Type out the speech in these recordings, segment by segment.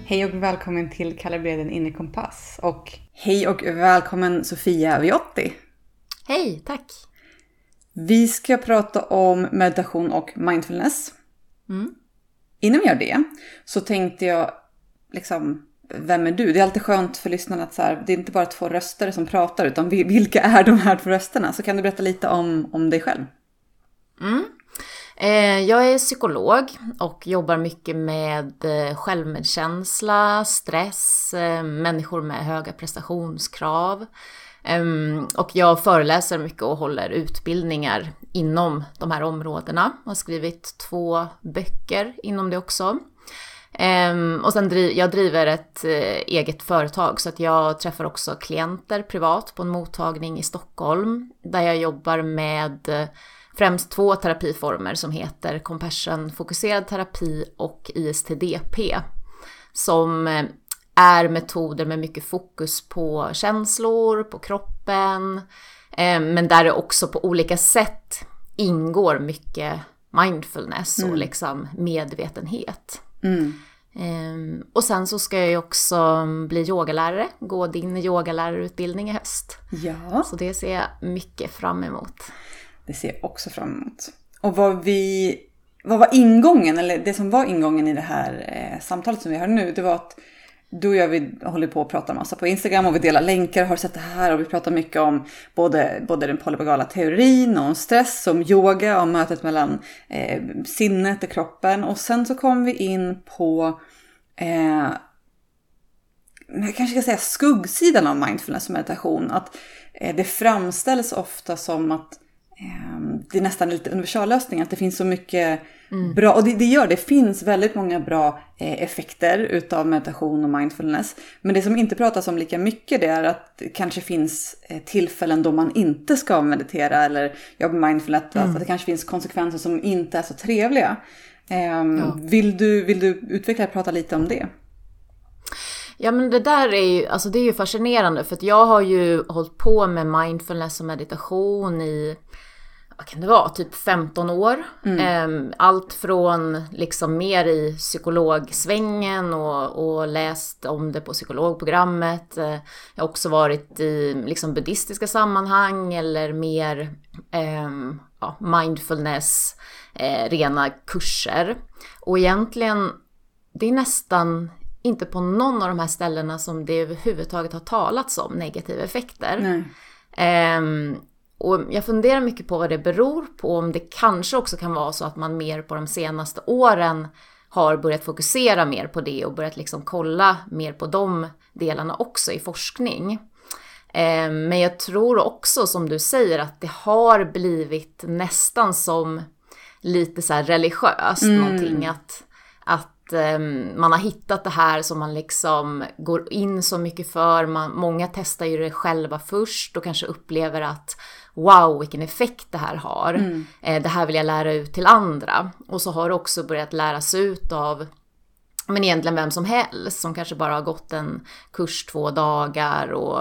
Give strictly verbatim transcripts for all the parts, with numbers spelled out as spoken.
Hej och välkommen till Kalibrera inre kompass. Och hej och välkommen Sofia Viotti. Hej, tack. Vi ska prata om meditation och mindfulness. Mm. Innan vi gör det så tänkte jag, liksom, vem är du? Det är alltid skönt för lyssnarna att så här, det är inte bara två röster som pratar, utan vilka är de här två rösterna? Så kan du berätta lite om, om dig själv. Mm. Eh, jag är psykolog och jobbar mycket med självmedkänsla, stress, eh, människor med höga prestationskrav. Um, och jag föreläser mycket och håller utbildningar inom de här områdena. Jag har skrivit två böcker inom det också. Um, och sen driv, jag driver ett uh, eget företag, så att jag träffar också klienter privat på en mottagning i Stockholm. Där jag jobbar med uh, främst två terapiformer som heter compassion-fokuserad terapi och I S T D P. Som uh, är metoder med mycket fokus på känslor, på kroppen. Eh, men där det också på olika sätt ingår mycket mindfulness och mm. liksom medvetenhet. Mm. Eh, och sen så ska jag ju också bli yogalärare. Gå din yogalärarutbildning i höst. Ja. Så det ser jag mycket fram emot. Det ser jag också fram emot. Och vad vi... Vad var ingången, eller det som var ingången i det här eh, samtalet som vi har nu, det var att du och jag, vi håller på att prata massa på Instagram och vi delar länkar, har sett det här, och vi pratar mycket om både, både den polyvagala teorin och om stress, om yoga, om mötet mellan eh, sinnet och kroppen. Och sen så kom vi in på, eh, jag kanske ska säga skuggsidan av mindfulness och meditation. Att eh, det framställs ofta som att det är nästan lite universallösning, att det finns så mycket mm. bra, och det, det gör, det finns väldigt många bra eh, effekter utav meditation och mindfulness, men det som inte pratas om lika mycket, det är att det kanske finns eh, tillfällen då man inte ska meditera eller jobba med mindfulness, mm. att det kanske finns konsekvenser som inte är så trevliga. eh, ja. vill, du, vill du utveckla och prata lite om det? Ja, men det där är ju, alltså det är ju fascinerande, för att jag har ju hållit på med mindfulness och meditation i, vad kan det vara, typ femton år. Mm. Allt från liksom mer i psykologsvängen och, och läst om det på psykologprogrammet. Jag har också varit i liksom buddhistiska sammanhang eller mer eh, ja, mindfulness, eh, rena kurser. Och egentligen, det är nästan inte på någon av de här ställena som det överhuvudtaget har talats om negativa effekter. Um, och jag funderar mycket på vad det beror på. Om det kanske också kan vara så att man mer på de senaste åren har börjat fokusera mer på det och börjat liksom kolla mer på de delarna också i forskning. Um, men jag tror också, som du säger, att det har blivit nästan som lite så här religiöst mm. någonting, att, att man har hittat det här som man liksom går in så mycket för. Man, många testar ju det själva först och kanske upplever att wow, vilken effekt det här har. Mm. Eh, det här vill jag lära ut till andra. Och så har det också börjat läras ut av, men egentligen vem som helst som kanske bara har gått en kurs två dagar och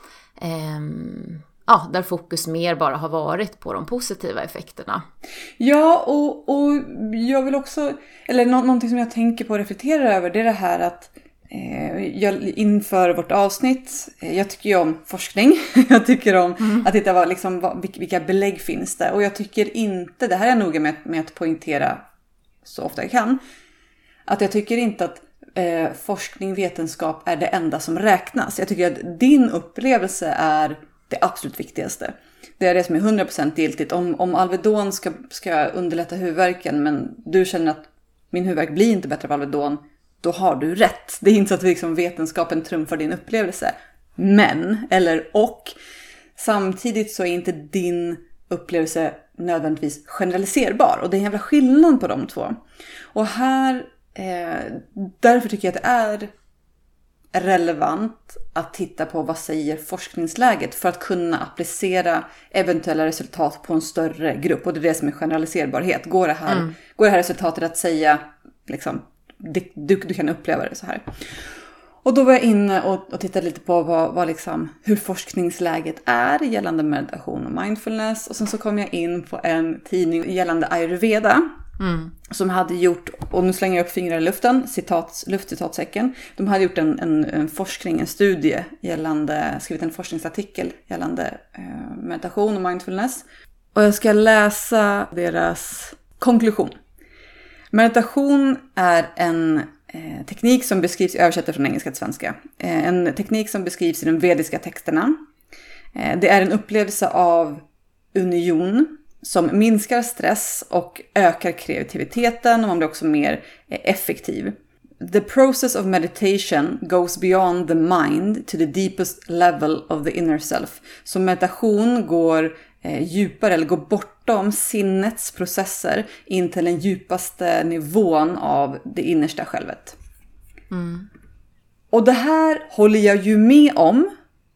ehm, ja, där fokus mer bara har varit på de positiva effekterna. Ja, och, och jag vill också, eller nå- någonting som jag tänker på och reflekterar över, det är det här att eh, jag, inför vårt avsnitt, eh, jag tycker ju om forskning. jag tycker om mm. att titta vad, liksom, vad, vilka belägg finns det. Och jag tycker inte, det här är jag noga med, med att poängtera så ofta jag kan, att jag tycker inte att eh, forskning, vetenskap är det enda som räknas. Jag tycker att din upplevelse är det absolut viktigaste. Det är det som är hundra procent giltigt. Om, om Alvedon ska, ska underlätta huvudvärken, men du känner att min huvudvärk blir inte bättre av Alvedon, då har du rätt. Det är inte så att liksom vetenskapen trumfar din upplevelse. Men, eller och, samtidigt så är inte din upplevelse nödvändigtvis generaliserbar. Och det är en jävla skillnad på de två. Och här, eh, därför tycker jag att det är relevant att titta på vad säger forskningsläget för att kunna applicera eventuella resultat på en större grupp. Och det är det som är generaliserbarhet. Går det här, mm. går det här resultatet att säga liksom, du, du, du kan uppleva det så här. Och då var jag inne och, och tittade lite på vad, vad liksom, hur forskningsläget är gällande meditation och mindfulness. Och sen så kom jag in på en tidning gällande Ayurveda. Mm. Som hade gjort och nu slänger jag upp fingrar i luften, citat, luftcitatsäcken. De hade gjort en, en, en forskning, en studie gällande, skrivit en forskningsartikel gällande eh, meditation och mindfulness. Och jag ska läsa deras konklusion. Meditation är en eh, teknik som beskrivs, översätter från engelska till svenska, eh, en teknik som beskrivs i de vediska texterna. Eh, det är en upplevelse av union som minskar stress och ökar kreativiteten, och man blir också mer eh, effektiv. The process of meditation goes beyond the mind to the deepest level of the inner self. Så meditation går eh, djupare eller går bortom sinnets processer in till den djupaste nivån av det innersta självet. Mm. Och det här håller jag ju med om,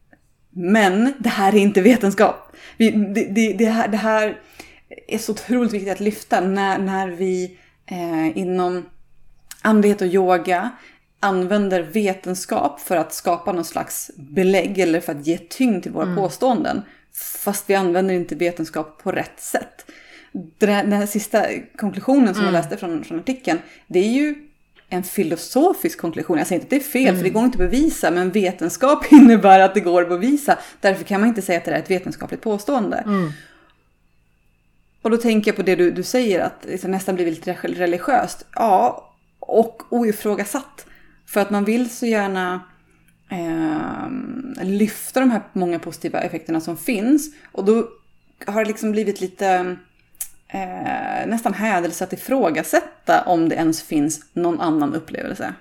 men det här är inte vetenskap. Vi, det, det, det, här, det här är så otroligt viktigt att lyfta när, när vi eh, inom andlighet och yoga använder vetenskap för att skapa någon slags belägg eller för att ge tyngd till våra mm. påståenden. Fast vi använder inte vetenskap på rätt sätt. Den här, den här sista konklusionen som mm. jag läste från, från artikeln, det är ju en filosofisk konklusion. Jag säger inte att det är fel, mm. för det går inte att bevisa, men vetenskap innebär att det går att bevisa. Därför kan man inte säga att det är ett vetenskapligt påstående. Mm. Och då tänker jag på det du, du säger, att det nästan blir lite religiöst. Ja, och oifrågasatt. För att man vill så gärna eh, lyfta de här många positiva effekterna som finns. Och då har det liksom blivit lite eh, nästan hädelse att ifrågasätta om det ens finns någon annan upplevelse.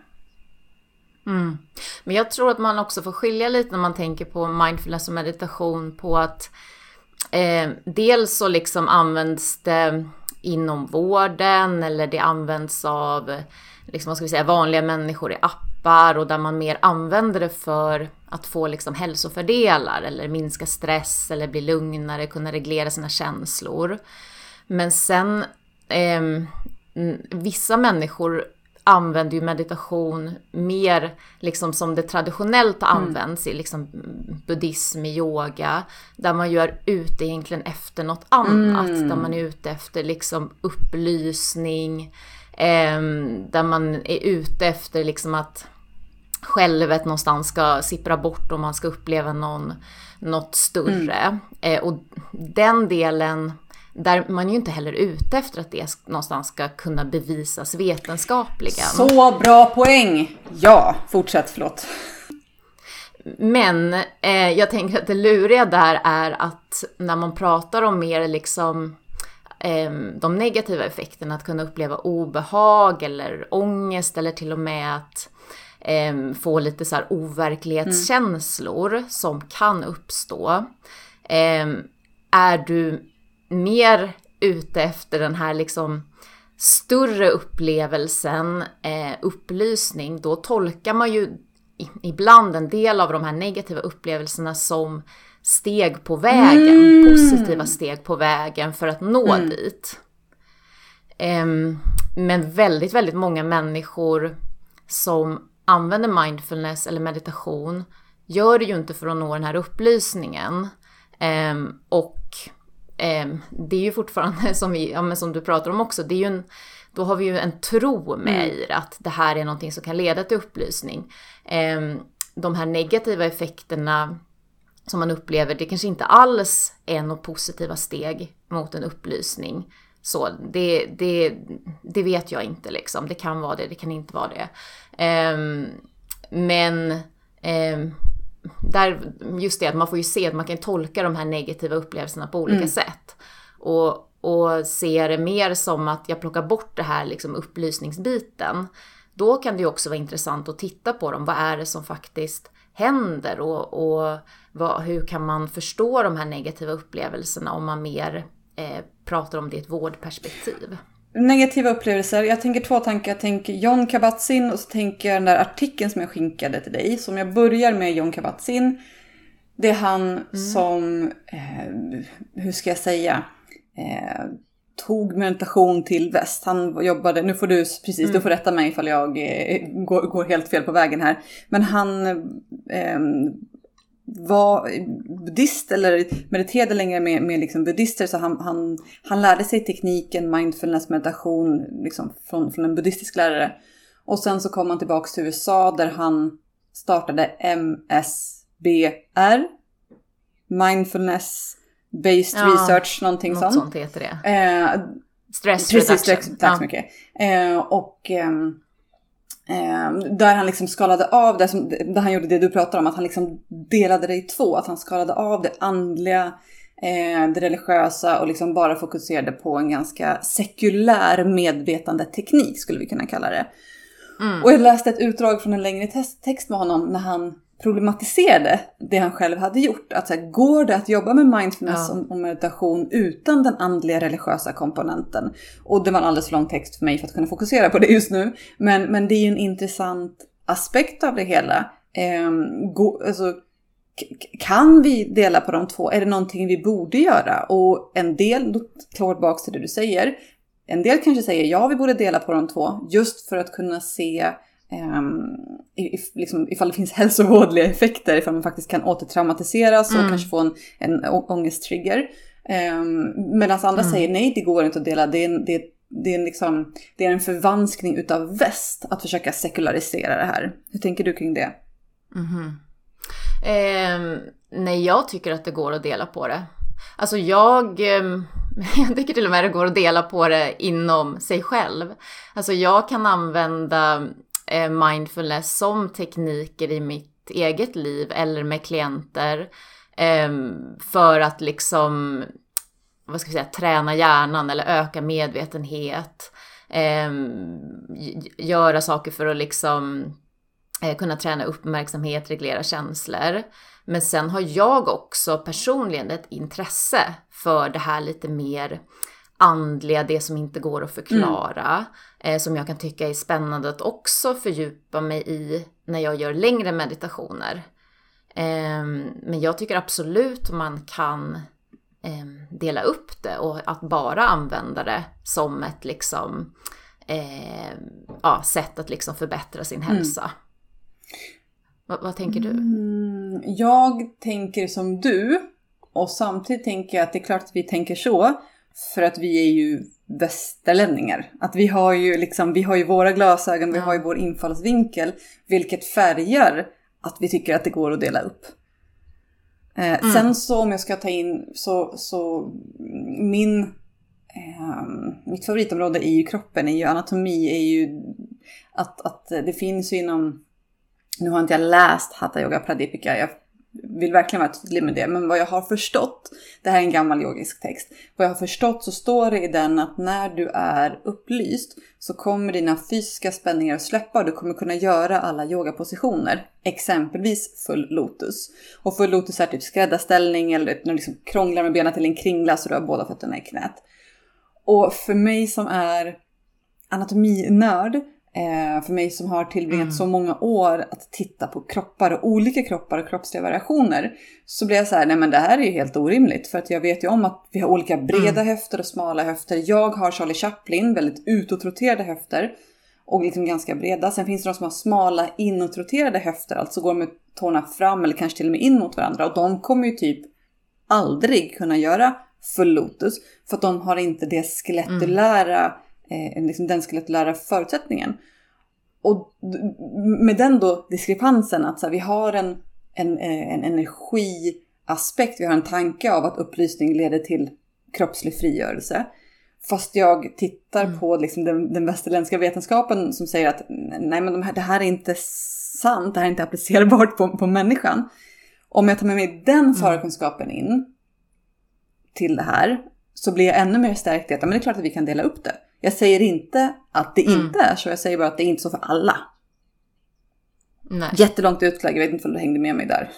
Mm. Men jag tror att man också får skilja lite när man tänker på mindfulness och meditation på att eh, dels så liksom används det inom vården, eller det används av liksom, vad ska vi säga, vanliga människor i appar, och där man mer använder det för att få liksom hälsofördelar eller minska stress eller bli lugnare, kunna reglera sina känslor. Men sen eh, vissa människor använder ju meditation mer liksom som det traditionellt används mm. i liksom buddhism, yoga, där man ju är ute egentligen efter något annat, mm. där man är ute efter liksom upplysning, eh, där man är ute efter liksom att självet någonstans ska sippra bort och man ska uppleva någon, något större. Mm. Eh, och den delen, där man ju inte heller ute efter att det någonstans ska kunna bevisas vetenskapligen. Så bra poäng! Ja, fortsätt, förlåt. Men eh, jag tänker att det luriga där är att när man pratar om mer liksom eh, de negativa effekterna, att kunna uppleva obehag eller ångest, eller till och med att eh, få lite så här overklighetskänslor mm. som kan uppstå. Eh, är du mer ute efter den här liksom större upplevelsen, eh, upplysning, då tolkar man ju ibland en del av de här negativa upplevelserna som steg på vägen, mm. positiva steg på vägen för att nå mm. dit. Eh, men väldigt, väldigt många människor som använder mindfulness eller meditation gör det ju inte för att nå den här upplysningen. Eh, och det är ju fortfarande, som, vi, ja, men som du pratar om också, det är ju en, då har vi ju en tro med mm. i att det här är någonting som kan leda till upplysning. De här negativa effekterna som man upplever, det kanske inte alls är några positiva steg mot en upplysning. Så det, det, det vet jag inte liksom. Det kan vara det, det kan inte vara det. Men där, just det, att man får ju se att man kan tolka de här negativa upplevelserna på olika mm. sätt. Och, och se det mer som att jag plockar bort det här liksom upplysningsbiten. Då kan det ju också vara intressant att titta på dem. Vad är det som faktiskt händer? Och, och vad, hur kan man förstå de här negativa upplevelserna om man mer eh, pratar om det i ett vårdperspektiv? Negativa upplevelser. Jag tänker två tankar. Jag tänker Jon Kabat-Zinn och så tänker jag den där artikeln som jag skickade till dig. Som jag börjar med Jon Kabat-Zinn. Det är han mm. som, eh, hur ska jag säga, eh, tog meditation till väst. Han jobbade, nu får du precis, mm. du får rätta mig ifall jag eh, går, går helt fel på vägen här. Men han eh, var buddhist eller mediterade längre med, med liksom buddhister, så han, han, han lärde sig tekniken mindfulness meditation liksom från, från en buddhistisk lärare. Och sen så kom han tillbaka till U S A där han startade M S B R, Mindfulness Based ja, Research, någonting något sånt. sånt heter det. Eh, Stress precis, reduction. Stress, tack så mycket. Eh, och eh, eh, där han liksom skalade av det, som, där han gjorde det du pratar om, att han liksom delade det i två. Att han skalade av det andliga, eh, det religiösa och liksom bara fokuserade på en ganska sekulär medvetande teknik, skulle vi kunna kalla det. Mm. Och jag läste ett utdrag från en längre test, text med honom när han problematiserade det han själv hade gjort. Att så här, går det att jobba med mindfulness ja. och meditation utan den andliga religiösa komponenten? Och det var en alldeles för lång text för mig för att kunna fokusera på det just nu. Men, men det är ju en intressant aspekt av det hela. Ehm, gå, alltså, k- kan vi dela på de två? Är det någonting vi borde göra? Och en del, då klart tillbaka till det du säger. En del kanske säger ja, vi borde dela på de två. Just för att kunna se Um, if, liksom, ifall det finns hälsovådliga effekter, ifall man faktiskt kan återtraumatiseras och mm. kanske få en, en å- ångesttrigger. Um, Medan andra mm. säger nej, det går inte att dela. Det är en, det, det är en, liksom, det är en förvanskning utav väst att försöka sekularisera det här. Hur tänker du kring det? Mm-hmm. Eh, nej, jag tycker att det går att dela på det. Alltså jag... Eh... Jag tycker till och med det går att dela på det inom sig själv. Alltså jag kan använda eh, mindfulness som tekniker i mitt eget liv eller med klienter eh, för att liksom, vad ska jag säga, träna hjärnan eller öka medvetenhet. Eh, göra saker för att liksom eh, kunna träna uppmärksamhet, reglera känslor. Men sen har jag också personligen ett intresse för det här lite mer andliga, det som inte går att förklara. Mm. Eh, som jag kan tycka är spännande att också fördjupa mig i när jag gör längre meditationer. Eh, men jag tycker absolut man kan eh, dela upp det och att bara använda det som ett liksom, eh, ja, sätt att liksom förbättra sin hälsa. Mm. Vad, vad tänker du? Mm, jag tänker som du. Och samtidigt tänker jag att det är klart att vi tänker så. För att vi är ju västerlänningar. Att vi har ju liksom, vi har ju våra glasögon, vi ja. har ju vår infallsvinkel. Vilket färgar att vi tycker att det går att dela upp. Eh, mm. Sen så om jag ska ta in så, så min, eh, mitt favoritområde är ju kroppen, är ju anatomi, är ju att, att det finns ju inom... Nu har inte jag läst Hatha Yoga Pradipika, jag vill verkligen vara tydlig med det. Men vad jag har förstått, det här är en gammal yogisk text. Vad jag har förstått så står det i den att när du är upplyst så kommer dina fysiska spänningar att släppa. Och du kommer kunna göra alla yogapositioner. Exempelvis full lotus. Och full lotus är typ skräddarställning eller när du liksom krånglar med benen till en kringla så du har båda fötterna i knät. Och för mig som är anatominörd, Eh, för mig som har tillbringat mm. så många år att titta på kroppar och olika kroppar och kroppsliga variationer, så blir jag så här, nej men det här är ju helt orimligt, för att jag vet ju om att vi har olika breda mm. höfter och smala höfter. Jag har Charlie Chaplin, väldigt utåtroterade höfter och liksom ganska breda. Sen finns det de som har smala inåtroterade höfter, alltså går med tårna fram eller kanske till och med in mot varandra, och de kommer ju typ aldrig kunna göra full lotus för att de har inte det skelettulära mm. Eh, liksom den skelettulära förutsättningen. Och med den då diskrepansen att så här, vi har en, en, en energiaspekt, vi har en tanke av att upplysning leder till kroppslig frigörelse. Fast jag tittar mm. på liksom den, den västerländska vetenskapen som säger att nej, men de här, det här är inte sant, det här är inte applicerbart på, på människan. Om jag tar med mig den förkunskapen in till det här, så blir jag ännu mer stärkt i att men det är klart att vi kan dela upp det. Jag säger inte att det mm. inte är så. Jag säger bara att det är inte så för alla. Nej. Jättelångt utlägg. Jag vet inte om du hängde med mig där.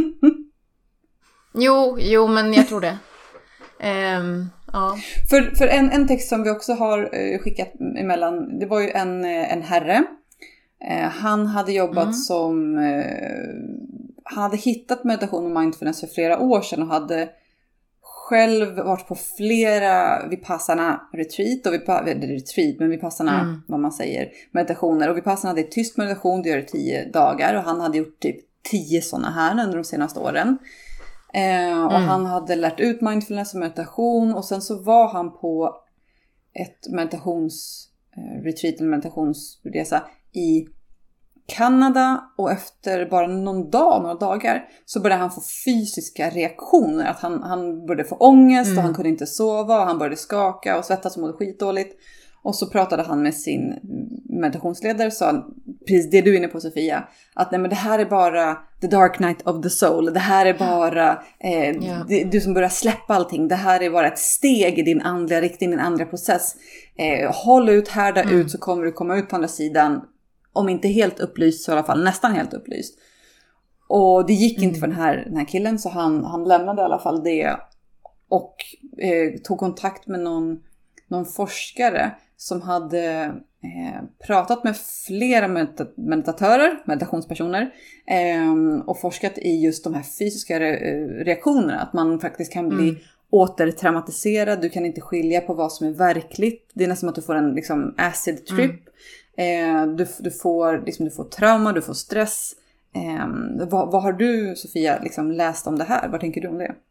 jo, jo, men jag tror det. um, ja. För, för en, en text som vi också har uh, skickat emellan. Det var ju en, en herre. Uh, han hade jobbat mm. som... Uh, han hade hittat meditation och mindfulness för flera år sedan. Och hade... själv varit på flera Vipassana retreat och Vipa, retreat men Vipassana mm. vad man säger, meditationer, och Vipassana hade tyst meditation, det gör det tio dagar, och han hade gjort typ tio sådana här under de senaste åren. Eh, och mm. han hade lärt ut mindfulness och meditation. Och sen så var han på ett meditationsretreat, eh, eller meditationsresa i Kanada. Och efter bara någon dag, några dagar, så började han få fysiska reaktioner. Att han, han började få ångest mm. och han kunde inte sova. Och han började skaka och svettas och mådde skitdåligt. Och så pratade han med sin meditationsledare och sa, precis det du är inne på Sofia, att nej men det här är bara the dark night of the soul. Det här är bara eh, yeah. det, du som börjar släppa allting. Det här är bara ett steg i din andliga riktning, din andliga process. Eh, håll ut, härda mm. ut, så kommer du komma ut på andra sidan. Om inte helt upplyst så i alla fall nästan helt upplyst. Och det gick mm. inte för den här, den här killen, så han, han lämnade i alla fall det. Och eh, tog kontakt med någon, någon forskare som hade eh, pratat med flera medita- meditatörer, meditationspersoner eh, och forskat i just de här fysiska re- reaktionerna. Att man faktiskt kan bli mm. återtraumatiserad. Du kan inte skilja på vad som är verkligt. Det är nästan som att du får en liksom, acid trip. Mm. Eh, du, du, får, liksom, du får trauma, du får stress. Eh, vad, vad har du, Sofia, liksom, läst om det här? Vad tänker du om det?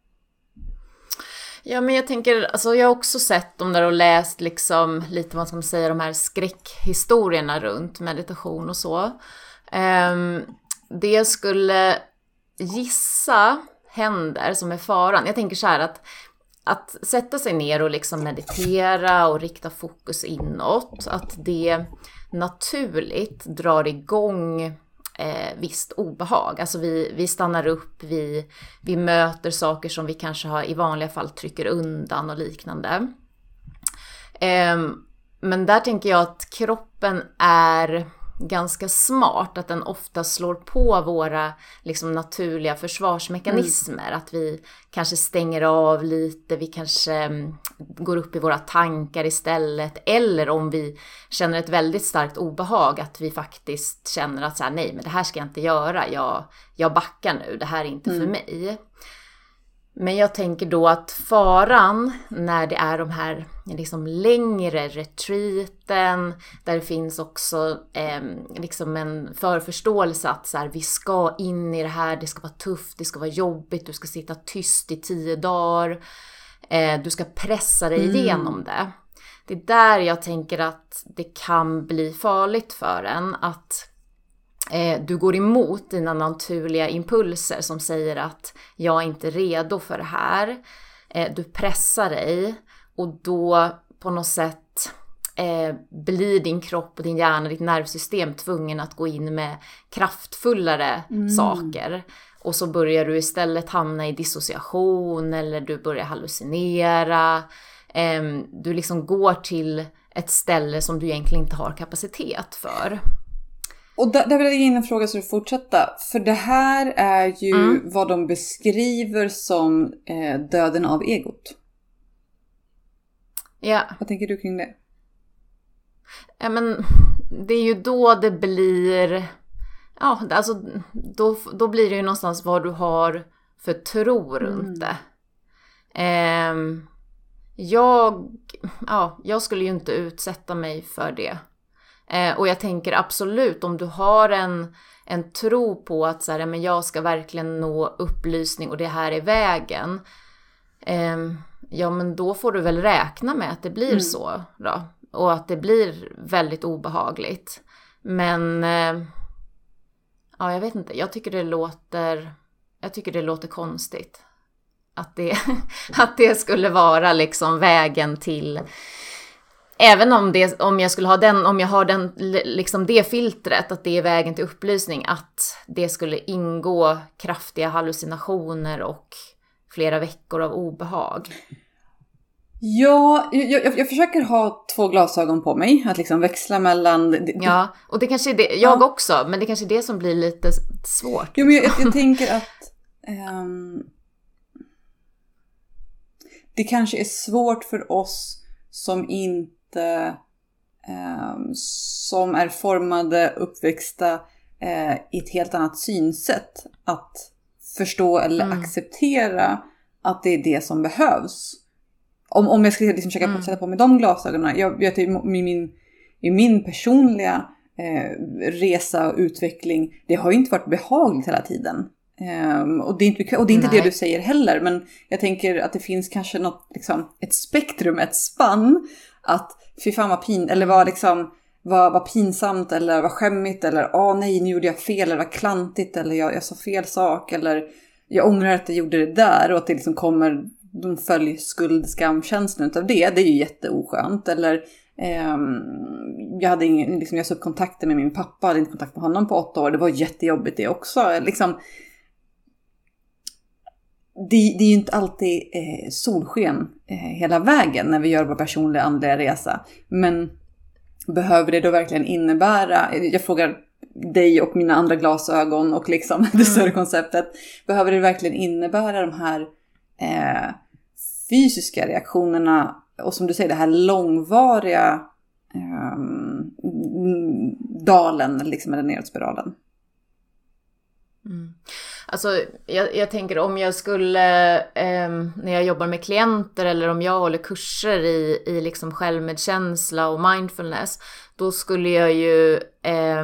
Ja, men jag tänker, alltså jag har också sett dem där och läst liksom lite vad ska man säga, de här skräckhistorierna runt meditation och så. Um, det jag skulle gissa händer som är faran. Jag tänker så här att att sätta sig ner och liksom meditera och rikta fokus inåt, att det naturligt drar igång Eh, visst obehag. Alltså vi, vi stannar upp, vi, vi möter saker som vi kanske har i vanliga fall trycker undan och liknande. Eh, men där tänker jag att kroppen är ganska smart, att den ofta slår på våra liksom, naturliga försvarsmekanismer. Mm. Att vi kanske stänger av lite, vi kanske um, går upp i våra tankar istället. Eller om vi känner ett väldigt starkt obehag, att vi faktiskt känner att så här, nej men det här ska jag inte göra, jag, jag backar nu, det här är inte mm. för mig. Men jag tänker då att faran när det är de här liksom längre retreaten, där det finns också eh, liksom en förförståelse att så här, vi ska in i det här, det ska vara tufft, det ska vara jobbigt, du ska sitta tyst i tio dagar, eh, du ska pressa dig igenom mm. det. Det är där jag tänker att det kan bli farligt för en, att Eh, du går emot dina naturliga impulser som säger att jag är inte redo för det här. Eh, du pressar dig och då på något sätt eh, blir din kropp och din hjärna, ditt nervsystem tvungen att gå in med kraftfullare mm. saker. Och så börjar du istället hamna i dissociation eller du börjar hallucinera. Eh, du liksom går till ett ställe som du egentligen inte har kapacitet för. Och där, där vill jag ge in en fråga så du fortsätter. För det här är ju mm. vad de beskriver som eh, döden av egot. Ja. Vad tänker du kring det? Ja, men det är ju då det blir... Ja, alltså då, då blir det ju någonstans vad du har för tro runt mm. det. Eh, jag, ja, jag skulle ju inte utsätta mig för det. Eh, och jag tänker absolut, om du har en, en tro på att så här, men jag ska verkligen nå upplysning och det här är vägen. Eh, ja, men då får du väl räkna med att det blir mm. så då. Och att det blir väldigt obehagligt. Men eh, ja, jag vet inte. Jag tycker det låter, jag tycker det låter konstigt. Att det, att det skulle vara liksom vägen till... Även om, det, om jag skulle ha den, om jag har den, liksom det filtret, att det är vägen till upplysning, att det skulle ingå kraftiga hallucinationer och flera veckor av obehag. Ja, jag, jag, jag försöker ha två glasögon på mig, att liksom växla mellan... Ja, och det kanske är det, jag ja. också, men det kanske är det som blir lite svårt. Jo, men jag, jag tänker att um, det kanske är svårt för oss som inte Um, som är formade, uppväxta uh, i ett helt annat synsätt, att förstå eller mm. acceptera att det är det som behövs. Om, om jag ska liksom försöka mm. sätta på mig de glasögonen, jag vet i min, i min personliga eh, resa och utveckling, det har ju inte varit behagligt hela tiden. Um, och det är inte, och det, är inte det du säger heller, men jag tänker att det finns kanske något, liksom, ett spektrum, ett spann, att fy fan vad pin, eller vad liksom vad, vad pinsamt, eller vad skämmigt, eller åh nej, nu gjorde jag fel, eller vad klantigt, eller jag, jag sa fel sak, eller jag ångrar att jag gjorde det där, och att det liksom kommer, de följer skuld, skam, känslan utav det, det är ju jätteoskönt. Eller um, jag hade ingen, liksom, jag såg kontakter med min pappa, hade inte kontakt med honom på åtta år, det var jättejobbigt det också, liksom. Det, det är ju inte alltid eh, solsken eh, hela vägen när vi gör vår personliga andliga resa. Men behöver det då verkligen innebära, jag frågar dig och mina andra glasögon och liksom mm. det större konceptet. Behöver det verkligen innebära de här eh, fysiska reaktionerna och som du säger det här långvariga eh, dalen liksom, eller nedåtspiralen? Mm. Alltså jag, jag tänker om jag skulle eh, när jag jobbar med klienter eller om jag håller kurser i, i liksom självmedkänsla och mindfulness, då skulle jag ju eh,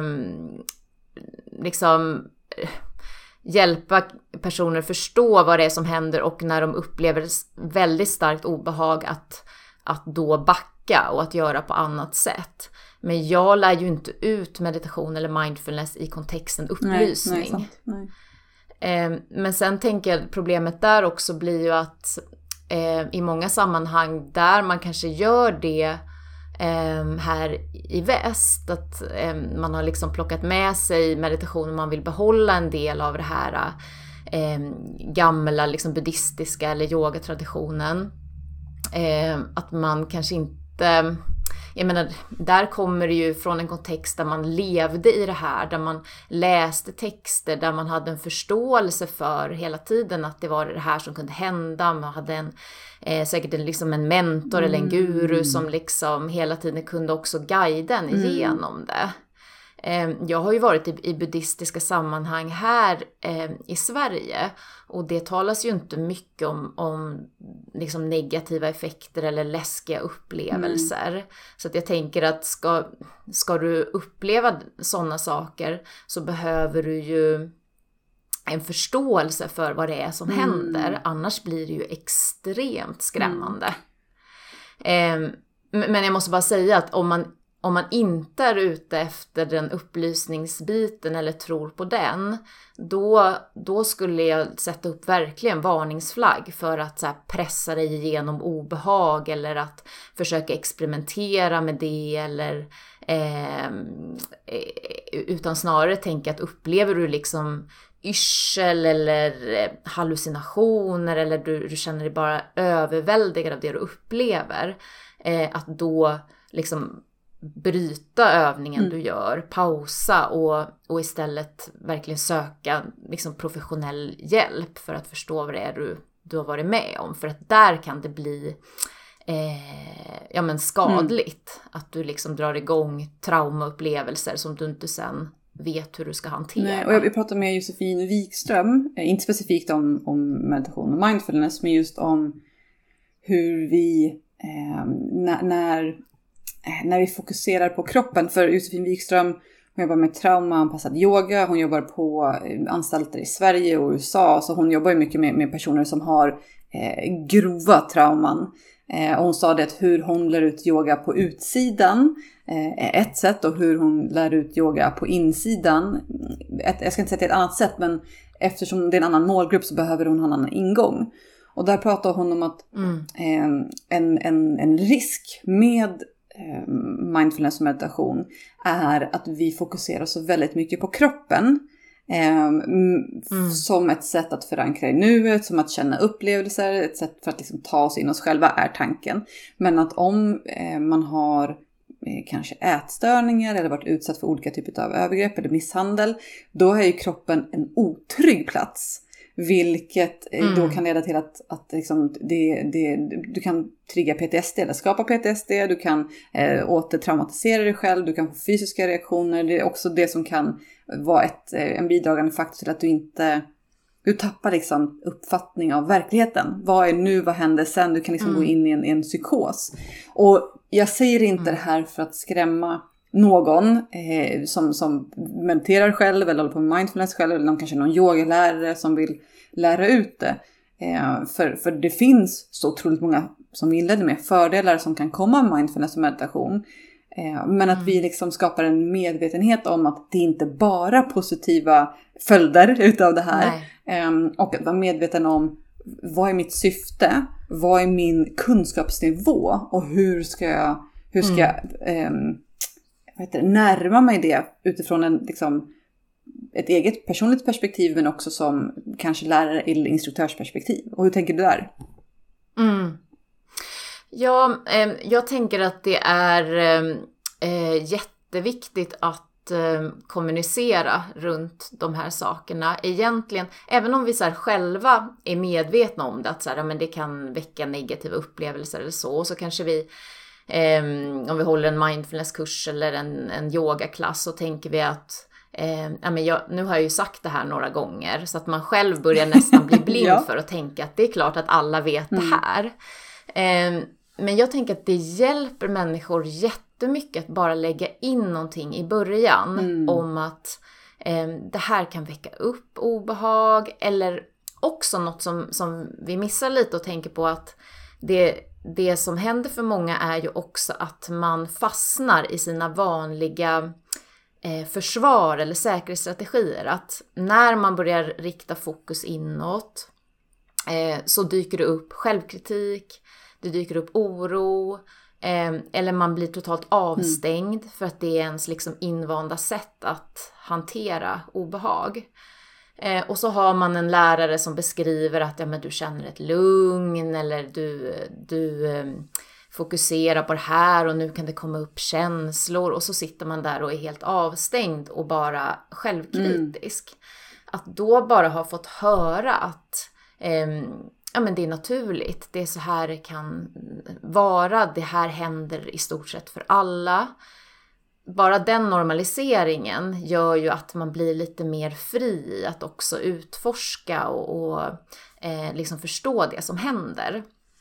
liksom hjälpa personer förstå vad det är som händer och när de upplever väldigt starkt obehag att, att då backa och att göra på annat sätt. Men jag lär ju inte ut meditation eller mindfulness i kontexten upplysning. Nej, nej, nej. Eh, men sen tänker jag problemet där också blir ju att eh, i många sammanhang där man kanske gör det eh, här i väst, att eh, man har liksom plockat med sig meditation och man vill behålla en del av det här eh, gamla liksom buddhistiska eller yogatraditionen. Eh, att man kanske inte... Jag menar, där kommer det ju från en kontext där man levde i det här, där man läste texter, där man hade en förståelse för hela tiden att det var det här som kunde hända. Man hade en, eh, säkert en, liksom en mentor mm. eller en guru som liksom hela tiden kunde också guida en igenom mm. det. Eh, jag har ju varit i, i buddhistiska sammanhang här eh, i Sverige och det talas ju inte mycket om, om liksom negativa effekter eller läskiga upplevelser. Mm. Så att jag tänker att ska, ska du uppleva sådana saker så behöver du ju en förståelse för vad det är som mm. händer. Annars blir det ju extremt skrämmande. Mm. Eh, men jag måste bara säga att om man Om man inte är ute efter den upplysningsbiten eller tror på den, då, då skulle jag sätta upp verkligen varningsflagg för att så här, pressa dig igenom obehag eller att försöka experimentera med det. Eller, eh, utan snarare tänka att upplever du liksom yrsel eller hallucinationer eller du, du känner dig bara överväldigad av det du upplever, eh, att då liksom bryta övningen mm. du gör, pausa och, och istället verkligen söka liksom professionell hjälp för att förstå vad det är du, du har varit med om. För att där kan det bli eh, ja, men skadligt mm. att du liksom drar igång traumaupplevelser som du inte sen vet hur du ska hantera. Nej, och jag, jag pratade med Josefin Wikström, eh, inte specifikt om, om meditation och mindfulness, men just om hur vi eh, när, när när vi fokuserar på kroppen. För Josefin Wikström, hon jobbar med traumaanpassad yoga, hon jobbar på anstalter i Sverige och U S A, så hon jobbar ju mycket med, med personer som har eh, grova trauman. Eh, och hon sa det att hur hon lär ut yoga på utsidan eh, är ett sätt, och hur hon lär ut yoga på insidan ett, jag ska inte säga att det är ett annat sätt, men eftersom det är en annan målgrupp så behöver hon ha en annan ingång. Och där pratar hon om att mm. eh, en, en, en risk med mindfulness och meditation är att vi fokuserar så väldigt mycket på kroppen eh, mm. som ett sätt att förankra i nuet, som att känna upplevelser, ett sätt för att liksom ta oss in oss själva är tanken. Men att om eh, man har eh, kanske ätstörningar eller varit utsatt för olika typer av övergrepp eller misshandel, då är ju kroppen en otrygg plats. Vilket mm. då kan leda till att, att liksom det, det, du kan trigga P T S D eller skapa P T S D. Du kan eh, återtraumatisera dig själv. Du kan få fysiska reaktioner. Det är också det som kan vara ett, en bidragande faktor till att du inte... Du tappar liksom uppfattning av verkligheten. Vad är nu? Vad händer sen? Du kan liksom mm. gå in i en, en psykos. Och jag säger inte mm. det här för att skrämma någon eh, som, som mediterar själv eller håller på med mindfulness själv, eller någon, kanske någon yogalärare som vill lära ut det. Eh, för, för det finns så otroligt många, som vi inledde med, fördelar som kan komma med mindfulness och meditation. Eh, men att mm. vi liksom skapar en medvetenhet om att det inte bara positiva följder utav det här. Eh, och att vara medveten om vad är mitt syfte, vad är min kunskapsnivå och hur ska jag, hur ska mm. jag eh, vad heter det, närma mig det utifrån en, liksom, ett eget personligt perspektiv, men också som kanske lärare eller instruktörsperspektiv. Och hur tänker du där? Mm. Ja, eh, jag tänker att det är eh, jätteviktigt att eh, kommunicera runt de här sakerna. Egentligen, även om vi så här själva är medvetna om det, att så här, ja, men det kan väcka negativa upplevelser eller så, så kanske vi Um, om vi håller en mindfulnesskurs eller en, en yogaklass, så tänker vi att um, ja, men jag, nu har jag ju sagt det här några gånger, så att man själv börjar nästan bli blind ja. för att tänka att det är klart att alla vet mm. det här. Um, men jag tänker att det hjälper människor jättemycket att bara lägga in någonting i början mm. om att um, det här kan väcka upp obehag, eller också något som, som vi missar lite och tänker på, att det Det som händer för många är ju också att man fastnar i sina vanliga eh, försvar eller säkerhetsstrategier. Att när man börjar rikta fokus inåt eh, så dyker det upp självkritik, det dyker upp oro, eh, eller man blir totalt avstängd mm. för att det är ens liksom invanda sätt att hantera obehag. Eh, och så har man en lärare som beskriver att ja, men du känner ett lugn, eller du, du eh, fokuserar på det här och nu kan det komma upp känslor, och så sitter man där och är helt avstängd och bara självkritisk. Mm. Att då bara ha fått höra att eh, ja, men det är naturligt, det är så här det kan vara, det här händer i stort sett för alla. Bara den normaliseringen gör ju att man blir lite mer fri att också utforska och, och eh, liksom förstå det som händer.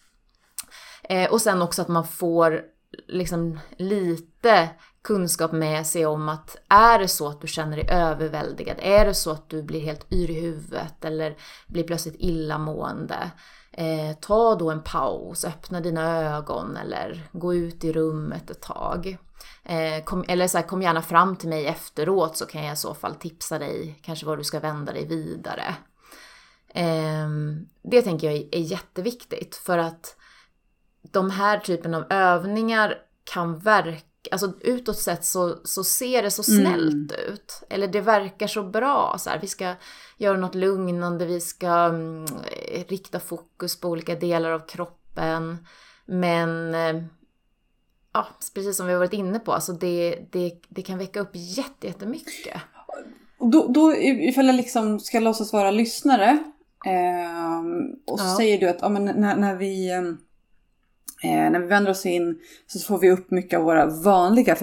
Eh, och sen också att man får liksom lite kunskap med sig om att är det så att du känner dig överväldigad, är det så att du blir helt yr i huvudet eller blir plötsligt illamående, eh, ta då en paus, öppna dina ögon eller gå ut i rummet ett tag. Eh, kom, eller så här, kom gärna fram till mig efteråt, så kan jag i så fall tipsa dig kanske var du ska vända dig vidare. Eh, det tänker jag är, är jätteviktigt, för att de här typen av övningar kan verka, alltså utåt sett så, så ser det så snällt mm. ut. Eller det verkar så bra. Så här, vi ska göra något lugnande, vi ska mm, rikta fokus på olika delar av kroppen. Men eh, ja, precis som vi har varit inne på, alltså det, det, det kan väcka upp jätte, jättemycket. Då, då ifall jag liksom ska låtsas vara lyssnare eh, och så ja. säger du att ja, men när, när vi... Eh, Eh, när vi vänder oss in så får vi upp mycket av våra vanliga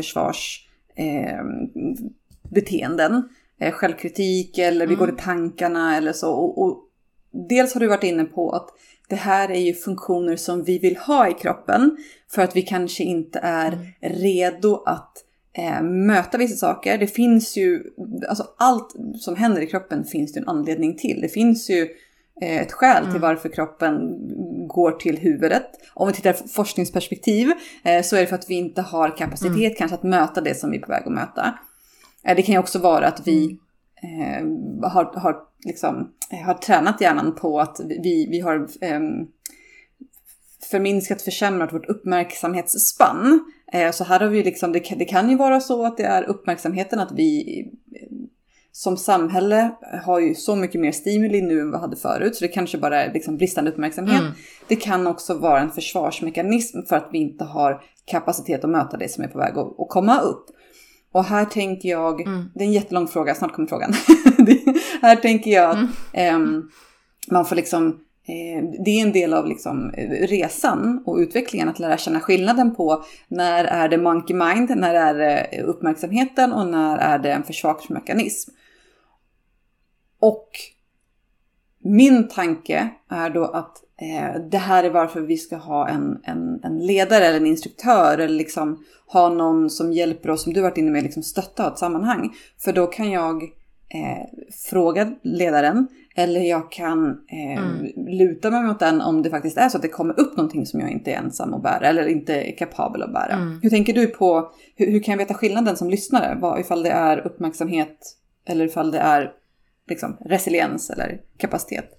försvarsbeteenden. Eh, eh, självkritik eller vi mm. går i tankarna eller så. Och, och dels har du varit inne på att det här är ju funktioner som vi vill ha i kroppen. För att vi kanske inte är mm. redo att eh, möta vissa saker. Det finns ju, alltså allt som händer i kroppen finns det en anledning till. Det finns ju ett skäl till mm. varför kroppen går till huvudet. Om vi tittar på forskningsperspektiv eh, så är det för att vi inte har kapacitet mm. kanske att möta det som vi är på väg att möta. Eh, det kan ju också vara att vi eh, har, har, liksom, har tränat hjärnan på att vi, vi har eh, förminskat, försämrat vårt uppmärksamhetsspann. Eh, så här har vi liksom, det, det kan ju vara så att det är uppmärksamheten, att vi som samhälle har ju så mycket mer stimuli nu än vad vi hade förut. Så det kanske bara är liksom bristande uppmärksamhet. Mm. Det kan också vara en försvarsmekanism för att vi inte har kapacitet att möta det som är på väg att, att komma upp. Och här tänker jag, mm. det är en jättelång fråga, snart kommer frågan. Här tänker jag att mm. eh, man får liksom, eh, det är en del av liksom resan och utvecklingen att lära känna skillnaden på när är det monkey mind, när är det uppmärksamheten och när är det en försvarsmekanism. Och min tanke är då att eh, det här är varför vi ska ha en, en, en ledare eller en instruktör. Eller liksom ha någon som hjälper oss, som du varit inne med, liksom stötta ett sammanhang. För då kan jag eh, fråga ledaren. Eller jag kan eh, mm. luta mig mot den om det faktiskt är så att det kommer upp någonting som jag inte är ensam att bära. Eller inte är kapabel att bära. Mm. Hur tänker du på, hur, hur kan jag veta skillnaden som lyssnare? Vad, ifall det är uppmärksamhet eller ifall det är liksom, resiliens eller kapacitet?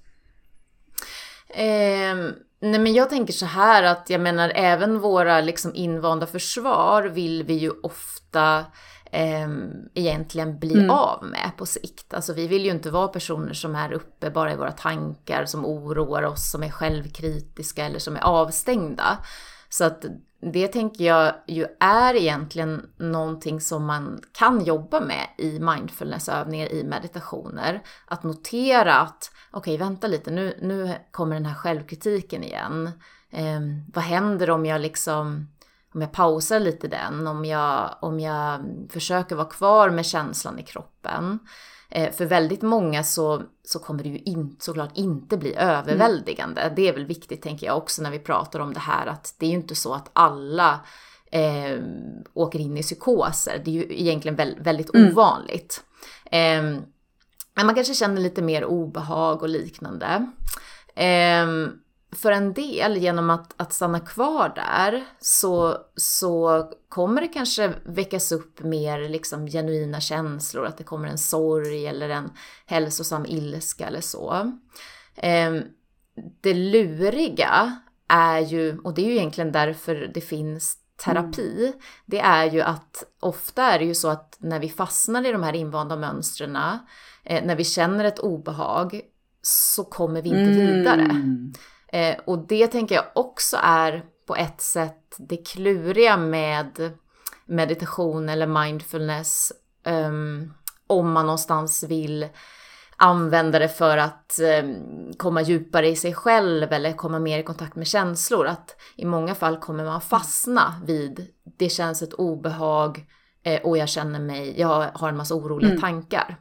Eh, nej men jag tänker så här att jag menar även våra liksom invanda försvar vill vi ju ofta eh, egentligen bli mm. av med på sikt. Alltså vi vill ju inte vara personer som är uppe bara i våra tankar, som oroar oss, som är självkritiska eller som är avstängda. Så att det tänker jag ju är egentligen någonting som man kan jobba med i mindfulnessövningar, i meditationer. Att notera att, okej okay, vänta lite, nu, nu kommer den här självkritiken igen. Eh, vad händer om jag liksom, om jag pausar lite den, om jag, om jag försöker vara kvar med känslan i kroppen. Eh, för väldigt många så, så kommer det ju in, såklart inte bli överväldigande. Mm. Det är väl viktigt tänker jag också när vi pratar om det här, att det är ju inte så att alla eh, åker in i psykoser. Det är ju egentligen vä- väldigt mm. ovanligt. Eh, men man kanske känner lite mer obehag och liknande. Eh, för en del, genom att, att stanna kvar där, så, så kommer det kanske väckas upp mer liksom genuina känslor. Att det kommer en sorg eller en hälsosam ilska eller så. Eh, det luriga är ju, och det är ju egentligen därför det finns terapi. Mm. Det är ju att ofta är det ju så att när vi fastnar i de här invanda mönstren, eh, när vi känner ett obehag, så kommer vi inte mm. vidare. Eh, och det tänker jag också är på ett sätt det kluriga med meditation eller mindfulness. Um, om man någonstans vill använda det för att um, komma djupare i sig själv eller komma mer i kontakt med känslor. Att i många fall kommer man fastna vid, det känns ett obehag eh, och jag känner mig, jag har en massa oroliga mm. tankar.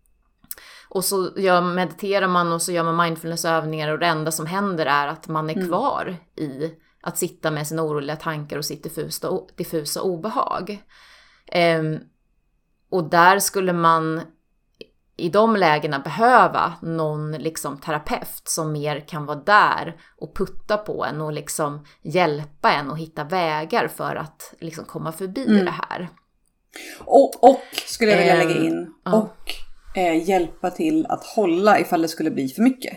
Och så gör, mediterar man och så gör man mindfulnessövningar och det enda som händer är att man är kvar mm. i att sitta med sina oroliga tankar och sitt diffusa, diffusa obehag. Um, och där skulle man i de lägena behöva någon liksom terapeut som mer kan vara där och putta på en och liksom hjälpa en och hitta vägar för att liksom komma förbi mm. det här. Och, och skulle jag vilja lägga in, um, och Eh, hjälpa till att hålla ifall det skulle bli för mycket.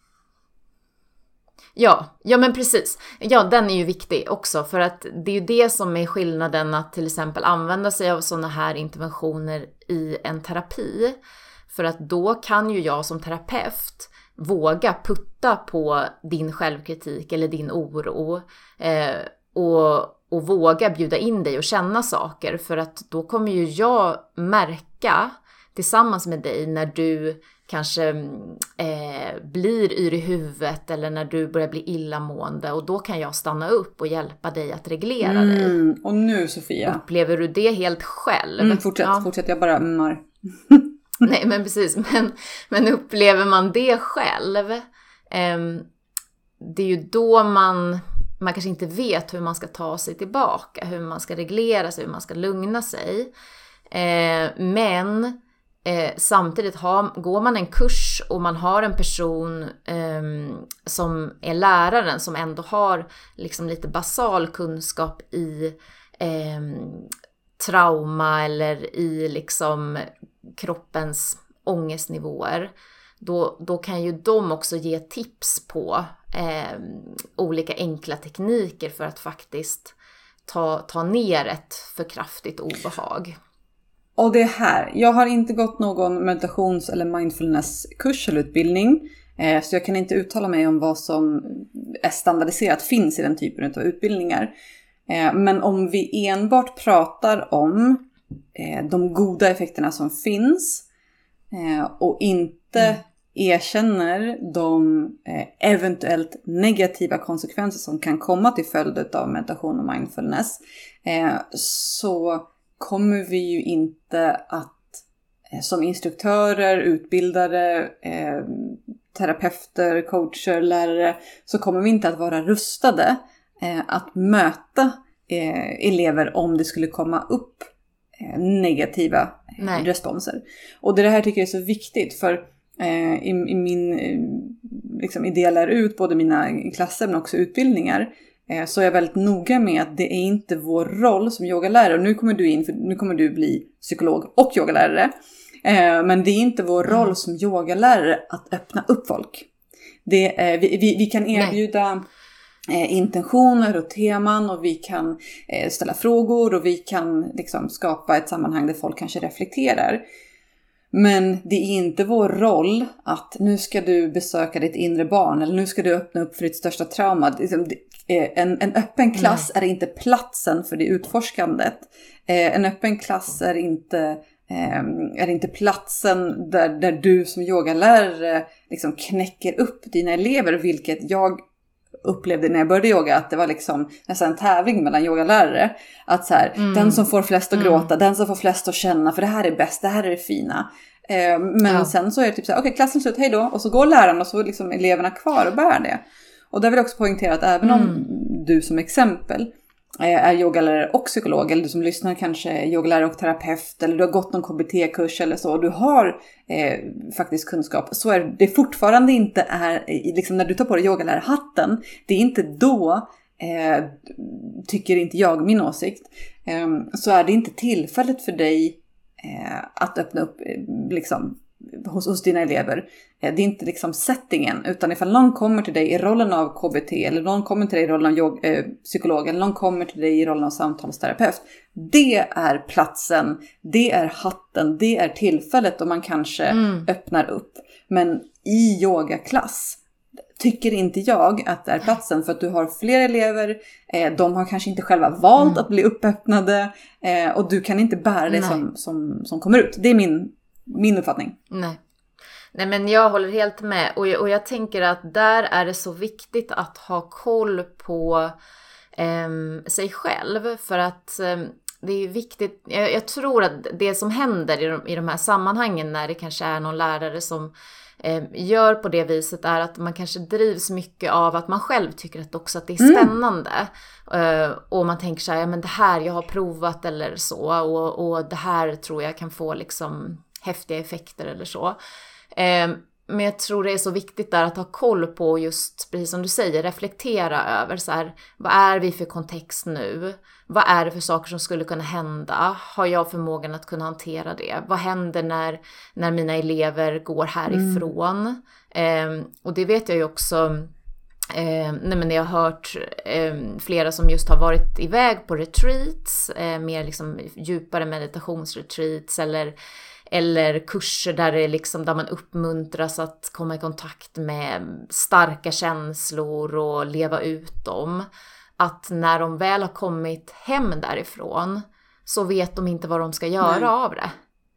Ja, ja men precis. Ja, den är ju viktig också, för att det är ju det som är skillnaden att till exempel använda sig av sådana här interventioner i en terapi. För att då kan ju jag som terapeut våga putta på din självkritik eller din oro eh, och, och våga bjuda in dig och känna saker, för att då kommer ju jag märka tillsammans med dig när du kanske eh, blir yr i huvudet eller när du börjar bli illamående, och då kan jag stanna upp och hjälpa dig att reglera mm. dig. Och nu Sofia. Upplever du det helt själv? Mm, fortsätt, ja. fortsätt, jag bara ummar. Nej men precis, men, men upplever man det själv, eh, det är ju då man, man kanske inte vet hur man ska ta sig tillbaka, hur man ska reglera sig, hur man ska lugna sig. Eh, men Eh, samtidigt har, går man en kurs och man har en person eh, som är läraren som ändå har liksom lite basal kunskap i eh, trauma eller i liksom kroppens ångestnivåer, då, då kan ju de också ge tips på eh, olika enkla tekniker för att faktiskt ta, ta ner ett för kraftigt obehag. Och det här, jag har inte gått någon meditations- eller mindfulness-kurs eller utbildning. Eh, så jag kan inte uttala mig om vad som är standardiserat finns i den typen av utbildningar. Eh, men om vi enbart pratar om eh, de goda effekterna som finns eh, och inte mm. erkänner de eh, eventuellt negativa konsekvenser som kan komma till följd av meditation och mindfulness, eh, så kommer vi ju inte att eh, som instruktörer, utbildare, eh, terapeuter, coacher, lärare, så kommer vi inte att vara rustade eh, att möta eh, elever om det skulle komma upp eh, negativa eh, responser. Och det här tycker jag är så viktigt, för eh, i, i min eh, liksom, idé jag lär ut både mina klasser men också utbildningar, eh, så är jag väldigt noga med att det är inte vår roll som yogalärare. Och nu kommer du in, för nu kommer du bli psykolog och yogalärare. Men det är inte vår roll mm. som yogalärare att öppna upp folk. Det är, vi, vi, vi kan erbjuda eh, intentioner och teman, och vi kan eh, ställa frågor, och vi kan liksom skapa ett sammanhang där folk kanske reflekterar. Men det är inte vår roll att nu ska du besöka ditt inre barn, eller nu ska du öppna upp för ditt största trauma. En, en öppen klass Nej. Är inte platsen för det utforskandet. En öppen klass är inte... är inte platsen där, där du som yogalärare liksom knäcker upp dina elever, vilket jag upplevde när jag började yoga, att det var liksom nästan en tävling mellan yogalärare, att så här, mm. den som får flest att gråta, mm. den som får flest att känna, för det här är bäst, det här är det fina. Eh, men ja. Sen så är det typ så här, okej, okay, klassen slut, hej då, och så går läraren och så är liksom eleverna kvar och bär det. Och där vill jag också poängtera att även mm. om du som exempel är yogalärare och psykolog, eller du som lyssnar kanske är yogalärare och terapeut, eller du har gått någon K B T-kurs eller så, och du har eh, faktiskt kunskap, så är det fortfarande inte är, liksom när du tar på dig yogalärarhatten, det är inte då, eh, tycker inte jag, min åsikt, eh, så är det inte tillfället för dig eh, att öppna upp eh, liksom hos, hos dina elever. Det är inte liksom settingen, utan ifall någon kommer till dig i rollen av K B T, eller någon kommer till dig i rollen av yog, eh, psykolog, eller någon kommer till dig i rollen av samtalsterapeut, det är platsen, det är hatten, det är tillfället då man kanske mm. öppnar upp. Men i yogaklass tycker inte jag att det är platsen, för att du har fler elever, eh, de har kanske inte själva valt mm. att bli uppäppnade, eh, och du kan inte bära det som, som, som kommer ut. Det är min, min uppfattning. Nej. Nej, men jag håller helt med, och jag, och jag tänker att där är det så viktigt att ha koll på eh, sig själv, för att eh, det är viktigt, jag, jag tror att det som händer i de, i de här sammanhangen när det kanske är någon lärare som eh, gör på det viset, är att man kanske drivs mycket av att man själv tycker att också att det är spännande. Mm. Uh, och man tänker så här, ja men det här jag har provat eller så, och, och det här tror jag kan få liksom häftiga effekter eller så. Eh, men jag tror det är så viktigt där att ha koll på just, precis som du säger, reflektera över så här, vad är vi för kontext nu? Vad är det för saker som skulle kunna hända? Har jag förmågan att kunna hantera det? Vad händer när, när mina elever går härifrån? Mm. Eh, och det vet jag ju också, eh, nej men jag har hört eh, flera som just har varit iväg på retreats, eh, mer liksom djupare meditationsretreats, eller Eller kurser där, det liksom, där man uppmuntras att komma i kontakt med starka känslor och leva ut dem. Att när de väl har kommit hem därifrån så vet de inte vad de ska göra Nej. Av det.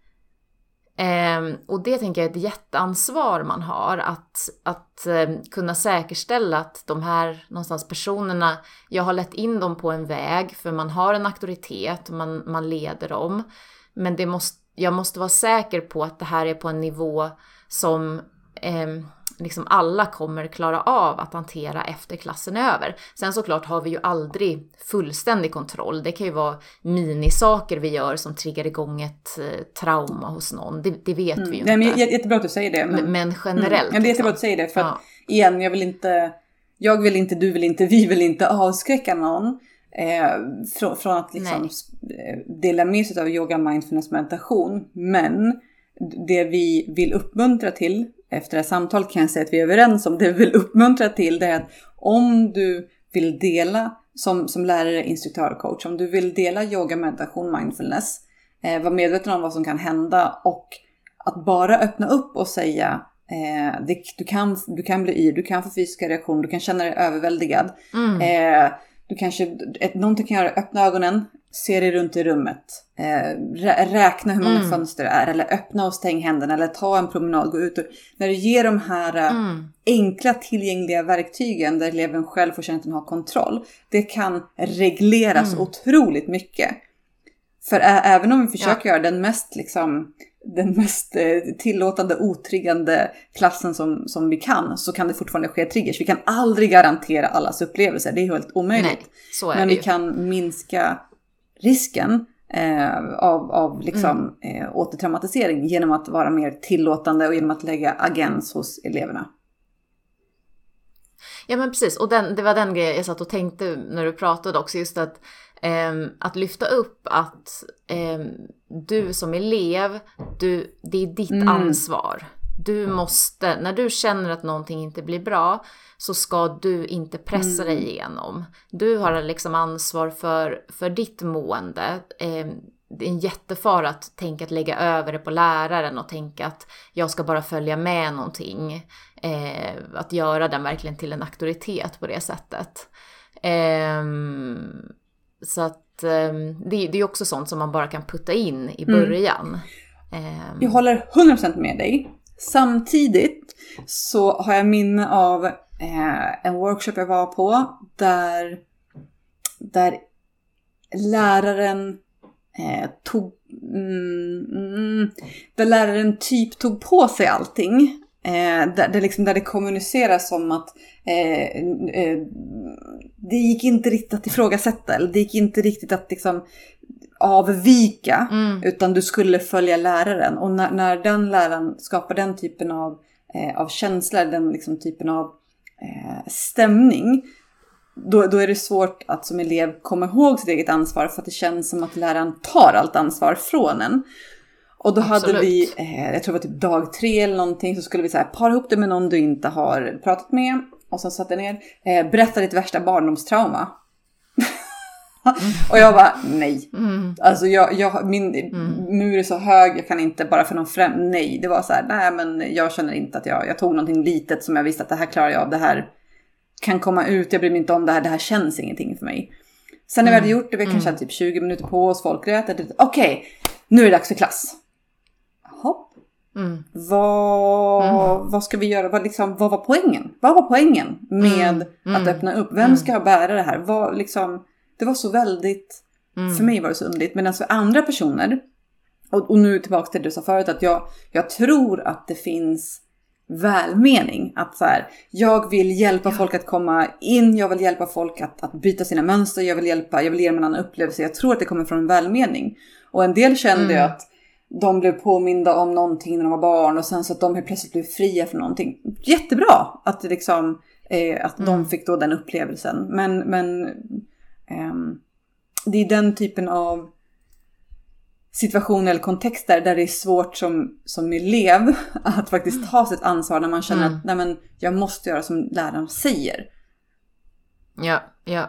Eh, och det tänker jag är ett jätteansvar man har. Att, att eh, kunna säkerställa att de här någonstans personerna, jag har lett in dem på en väg. För man har en auktoritet och man, man leder dem. Men det måste Jag måste vara säker på att det här är på en nivå som eh, liksom alla kommer klara av att hantera efter klassen är över. Sen såklart har vi ju aldrig fullständig kontroll. Det kan ju vara minisaker vi gör som triggar igång ett eh, trauma hos någon. Det, det vet mm. vi ju Nej, inte. Men jättebra att du säger det. Men, men generellt. Mm. Ja, det är jättebra att du säger det. För ja. att, igen, jag vill inte, jag vill inte, du vill inte, vi vill inte avskräcka någon. Eh, från, från att liksom dela med sig av yoga, mindfulness, meditation. Men det vi vill uppmuntra till, efter det här samtalet kan jag säga att vi är överens om, det vi vill uppmuntra till, det är att om du vill dela som, som lärare, instruktör, coach, om du vill dela yoga, meditation, mindfulness, eh, var medveten om vad som kan hända, och att bara öppna upp och säga eh, det, du, kan, du kan bli yr, du kan få fysiska reaktioner, du kan känna dig överväldigad. Mm. Eh, Du kanske, ett, någonting kan göra, öppna ögonen, se dig runt i rummet, eh, rä, räkna hur många mm. fönster det är, eller öppna och stäng händerna, eller ta en promenad, gå ut. Och, när du ger de här mm. enkla tillgängliga verktygen där eleven själv får känna att den har kontroll, det kan regleras mm. otroligt mycket. För ä, även om vi försöker ja. göra den mest liksom den mest tillåtande, otriggande klassen som, som vi kan, så kan det fortfarande ske triggers. Vi kan aldrig garantera allas upplevelser, det är helt omöjligt. Nej, så är Men det vi ju. kan minska risken eh, av, av liksom, mm. eh, återtraumatisering genom att vara mer tillåtande och genom att lägga agens hos eleverna. Ja men precis, och den, det var den grejen jag satt och tänkte när du pratade också, just att eh, att lyfta upp att eh, du som elev, du, det är ditt mm. ansvar. Du måste, när du känner att någonting inte blir bra, så ska du inte pressa mm. dig igenom. Du har liksom ansvar för, för ditt mående. Eh, det är en jättefara att tänka att lägga över det på läraren och tänka att jag ska bara följa med någonting. Eh, att göra den verkligen till en auktoritet på det sättet. Eh, så att eh, det, det är också sånt som man bara kan putta in i början. Mm. Eh. Jag håller hundra procent med dig. Samtidigt så har jag minne av eh, en workshop jag var på där, där läraren eh, tog mm, mm, där läraren typ tog på sig allting. Eh, där, där, liksom, där det kommuniceras som att eh, eh, det gick inte riktigt att ifrågasätta, eller det gick inte riktigt att liksom avvika, mm. utan du skulle följa läraren. Och när, när den läraren skapar den typen av, eh, av känslor, den liksom typen av eh, stämning, då, då är det svårt att som elev komma ihåg sitt eget ansvar, för att det känns som att läraren tar allt ansvar från en. Och då Absolut. hade vi, eh, jag tror det var typ dag tre eller någonting, så skulle vi så här, para ihop det med någon du inte har pratat med. Och så satte jag ner, eh, berätta ditt värsta barndomstrauma. Mm. Och jag bara, nej. Mm. Alltså jag, jag, min mm. mur är så hög, jag kan inte bara för någon främ... Nej, det var så här, nej men jag känner inte att jag, jag tog någonting litet som jag visste att det här klarar jag av, det här kan komma ut, jag bryr mig inte om det här, det här känns ingenting för mig. Sen när mm. vi hade gjort det, vi kanske hade typ tjugo minuter på oss, folk grät, okej, okay, nu är det dags för klass. Hopp. Mm. Vad, mm. vad ska vi göra? Vad, liksom, vad var poängen? Vad var poängen med mm. Mm. att öppna upp? Vem ska bära det här? Vad, liksom, det var så väldigt, mm. för mig var det så underligt. Men alltså andra personer, och, och nu tillbaka till det du sa förut, att jag, jag tror att det finns välmening. Att så här, jag vill hjälpa ja. folk att komma in, jag vill hjälpa folk att, att byta sina mönster, jag vill hjälpa, jag vill ge dem en annan upplevelse. Jag tror att det kommer från en välmening. Och en del kände mm. jag att de blev påminda om någonting när de var barn, och sen så att de helt plötsligt blev fria från någonting. Jättebra att, det liksom, eh, att mm. de fick då den upplevelsen. Men, men eh, det är den typen av situationer eller kontexter där det är svårt som, som elev att faktiskt ta sitt ansvar när man känner mm. att nej, men jag måste göra som läraren säger. Ja, ja.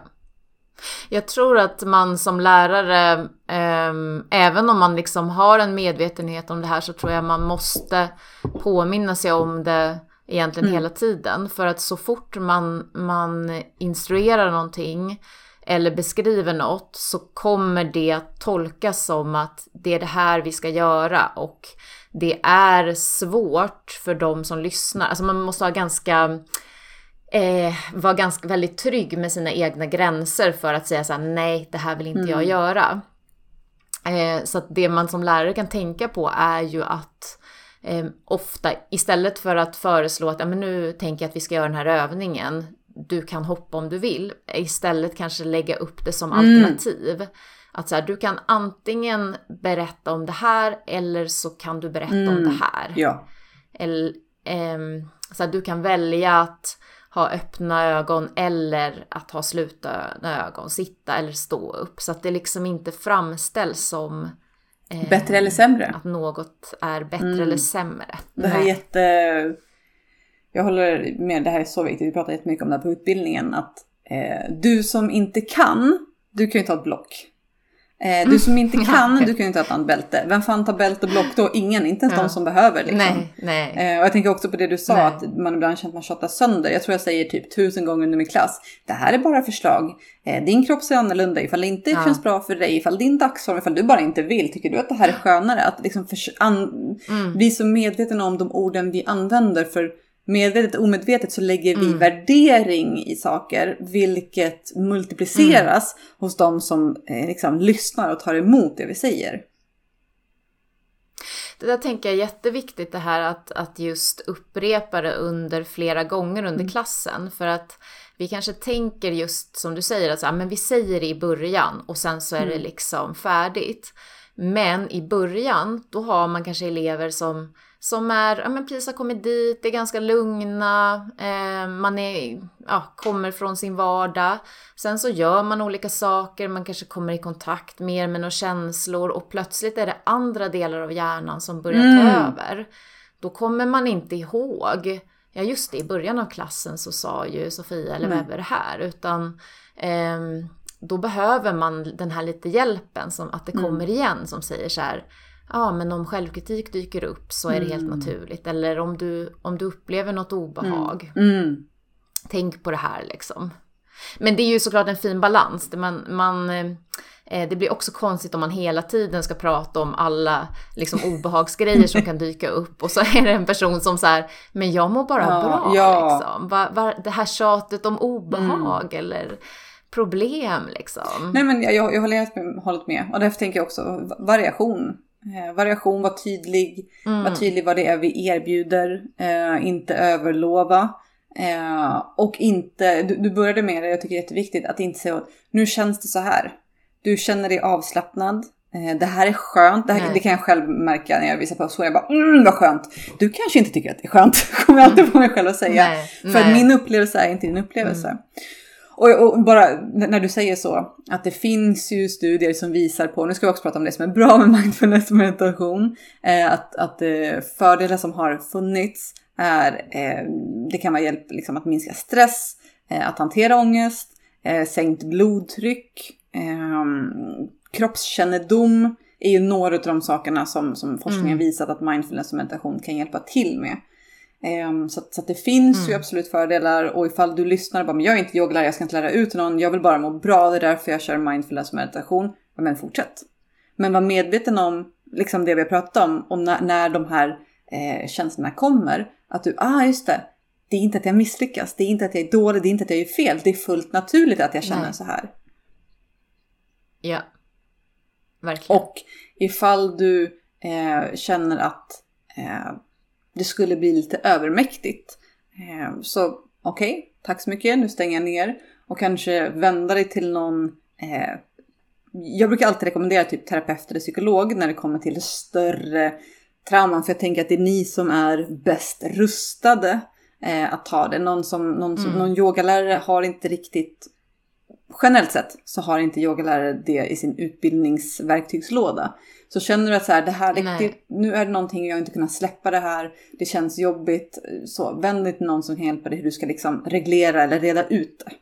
Jag tror att man som lärare, eh, även om man liksom har en medvetenhet om det här, så tror jag man måste påminna sig om det egentligen mm. hela tiden. För att så fort man, man instruerar någonting eller beskriver något, så kommer det att tolkas som att det är det här vi ska göra. Och det är svårt för de som lyssnar. Alltså man måste ha ganska... Eh, var ganska väldigt trygg med sina egna gränser för att säga så här: nej, det här vill inte mm. jag göra. Eh, så att det man som lärare kan tänka på är ju att eh, ofta istället för att föreslå att ja, men nu tänker jag att vi ska göra den här övningen, du kan hoppa om du vill, istället kanske lägga upp det som alternativ. Mm. Att så här, du kan antingen berätta om det här, eller så kan du berätta mm. om det här. Ja. Eller, eh, så att du kan välja att ha öppna ögon eller att ha slutna ögon, sitta eller stå upp. Så att det liksom inte framställs som eh, bättre eller sämre. Att något är bättre mm. eller sämre. Det här är jätte... Jag håller med, det här är så viktigt. Vi pratar jättemycket om det här på utbildningen. Att eh, du som inte kan, du kan ju ta ett block. Eh, du som inte kan, du kan ju inte ta ett annat bälte. Vem fan tar bälte och block då? Ingen, inte ens ja. de som behöver liksom. Nej, nej. Eh, och jag tänker också på det du sa, nej. att man ibland känner att man tjatar sönder. Jag tror jag säger typ tusen gånger under min klass: det här är bara förslag. Eh, din kropp ser annorlunda, ifall det inte ja. känns bra för dig, ifall din dagsform, ifall du bara inte vill. Tycker du att det här är skönare? Att liksom för, an, mm. bli så medveten om de orden vi använder, för medvetet och omedvetet så lägger vi mm. värdering i saker, vilket multipliceras mm. hos de som eh, liksom lyssnar och tar emot det vi säger. Det där tänker jag är jätteviktigt, det här att, att just upprepa det under flera gånger under mm. klassen. För att vi kanske tänker just som du säger, att så, men vi säger det i början och sen så är mm. det liksom färdigt. Men i början, då har man kanske elever som, som är, ja men precis har kommit dit, är ganska lugna, eh, man är, ja, kommer från sin vardag. Sen så gör man olika saker, man kanske kommer i kontakt mer med några känslor och plötsligt är det andra delar av hjärnan som börjar ta mm. över. Då kommer man inte ihåg, ja just det, i början av klassen så sa ju Sofia eller mm. vad är det här, utan... Eh, då behöver man den här lite hjälpen, som att det kommer mm. igen, som säger så här, ja men om självkritik dyker upp så är det helt mm. naturligt. Eller om du, om du upplever något obehag, mm. Mm. tänk på det här liksom. Men det är ju såklart en fin balans. Det, man, man, eh, det blir också konstigt om man hela tiden ska prata om alla liksom, obehagsgrejer som kan dyka upp. Och så är det en person som så här, men jag mår bara ja, bra. Ja. Liksom. Va, va, det här tjatet om obehag mm. eller... problem liksom. Nej men jag, jag håller helt med, hållit med. Och därför tänker jag också variation. Eh, variation, var tydlig. Mm. Var tydlig vad det är vi erbjuder. Eh, inte överlova. Eh, och inte, du, du började med det, jag tycker det är jätteviktigt att inte säga, nu känns det så här. Du känner dig avslappnad. Eh, det här är skönt. Det, här, det kan jag själv märka när jag visar på så. Jag bara, mm vad skönt. Du kanske inte tycker att det är skönt. Kommer jag alltid på mig själv att säga. Nej, För nej. Min upplevelse är inte din upplevelse. Mm. Och, och bara när du säger så, att det finns ju studier som visar på, nu ska vi också prata om det som är bra med mindfulness och meditation, eh, att, att eh, fördelar som har funnits är, eh, det kan vara hjälp liksom, att minska stress, eh, att hantera ångest, eh, sänkt blodtryck, eh, kroppskännedom är ju några av de sakerna som, som forskningen mm. visat att mindfulness och meditation kan hjälpa till med. Um, så, att, så att det finns mm. ju absolut fördelar, och ifall du lyssnar och bara, men jag är inte yogalärare, jag ska inte lära ut någon, jag vill bara må bra, det är därför jag kör mindfulness och meditation, men fortsätt. Men var medveten om liksom det vi har pratat om, om när, när de här eh, känslorna kommer, att du, ah just det, det är inte att jag misslyckas, det är inte att jag är dålig, det är inte att jag är fel, det är fullt naturligt att jag känner Nej. Så här. Ja, verkligen. Och ifall du eh, känner att eh, det skulle bli lite övermäktigt. Eh, så okej, okay, tack så mycket. Nu stänger jag ner. Och kanske vända dig till någon... Eh, jag brukar alltid rekommendera typ terapeut eller psykolog när det kommer till större trauman. För jag tänker att det är ni som är bäst rustade eh, att ta det. Någon, som, någon, som, mm. någon yogalärare har inte riktigt... Generellt sett så har inte yogalärare det i sin utbildningsverktygslåda. Så känner du att så här, det här, det, nu är det någonting jag inte kunnat släppa det här. Det känns jobbigt. Så vänd dig till någon som kan hjälpa dig hur du ska liksom reglera eller reda ut det.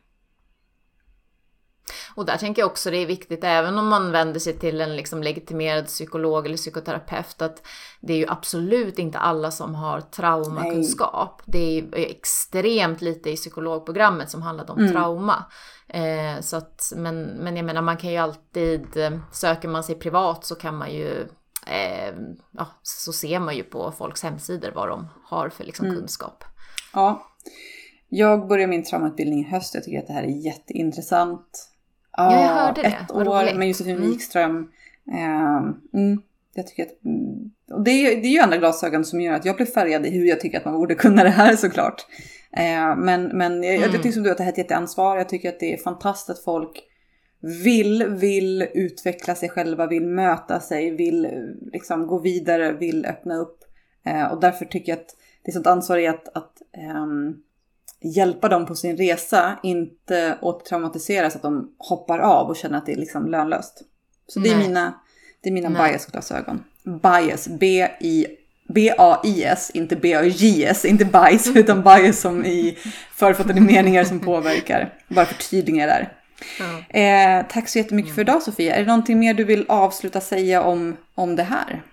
Och där tänker jag också det är viktigt, även om man vänder sig till en liksom legitimerad psykolog eller psykoterapeut, att det är ju absolut inte alla som har traumakunskap. Nej. Det är extremt lite i psykologprogrammet som handlar om mm. trauma. Eh, så att, men, men jag menar, man kan ju alltid, söker man sig privat så kan man ju, eh, ja, så ser man ju på folks hemsidor vad de har för liksom mm. kunskap. Ja, jag börjar min traumautbildning i höst. Jag tycker att det här är jätteintressant. Ja, jag hörde det. Ett år med Josefin mm. Wikström. Um, mm, jag tycker att, och det, är, det är ju andra glasögon som gör att jag blir färgad i hur jag tycker att man borde kunna det här såklart. Uh, men men jag, mm. jag tycker som du att det här är ett jätteansvar. Jag tycker att det är fantastiskt att folk vill, vill utveckla sig själva, vill möta sig, vill liksom gå vidare, vill öppna upp. Uh, och därför tycker jag att det är sånt ansvar i att, att um, hjälpa dem på sin resa, inte återtraumatisera så att de hoppar av och känner att det är liksom lönlöst. Så det är Nej. mina, det är mina bias-glasögon. Bias, B A I S, inte B A J S, inte bias, utan bias som i författade meningar som påverkar. Bara förtydliga där. Ja. Eh, tack så jättemycket för idag, Sofia. Är det någonting mer du vill avsluta säga om, om det här?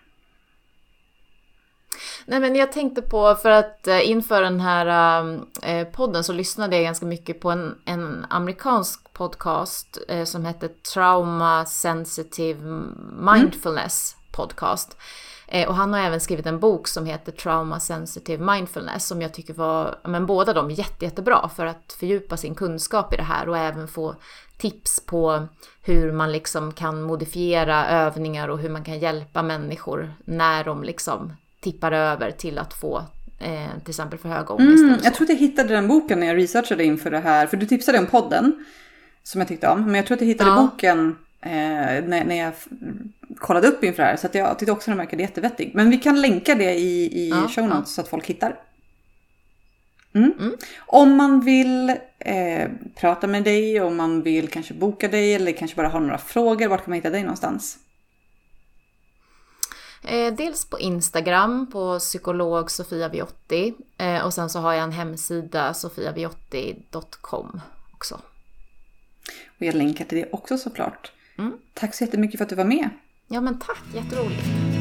Nej, men jag tänkte på, för att inför den här eh, podden så lyssnade jag ganska mycket på en, en amerikansk podcast eh, som heter Trauma Sensitive Mindfulness mm. Podcast. Eh, och han har även skrivit en bok som heter Trauma Sensitive Mindfulness, som jag tycker var, men båda de jätte, jättebra för att fördjupa sin kunskap i det här och även få tips på hur man liksom kan modifiera övningar och hur man kan hjälpa människor när de liksom tippar över till att få eh, till exempel för hög ångest. Mm, jag tror att jag hittade den boken när jag researchade inför det här, för du tipsade om podden som jag tyckte om, men jag tror att jag hittade ja. boken eh, när, när jag kollade upp inför det här, så att jag tyckte också att den verkade jättevettig. Men vi kan länka det i, i ja, show notes ja. så att folk hittar. Mm. Mm. Om man vill eh, prata med dig, om man vill kanske boka dig eller kanske bara ha några frågor, vart kan man hitta dig någonstans? Eh, dels på Instagram på psykolog Sofia Viotti eh, och sen så har jag en hemsida sofia viotti dot com också. Och jag länkar till det också såklart. Mm. Tack så jättemycket för att du var med. Ja men tack, jätteroligt.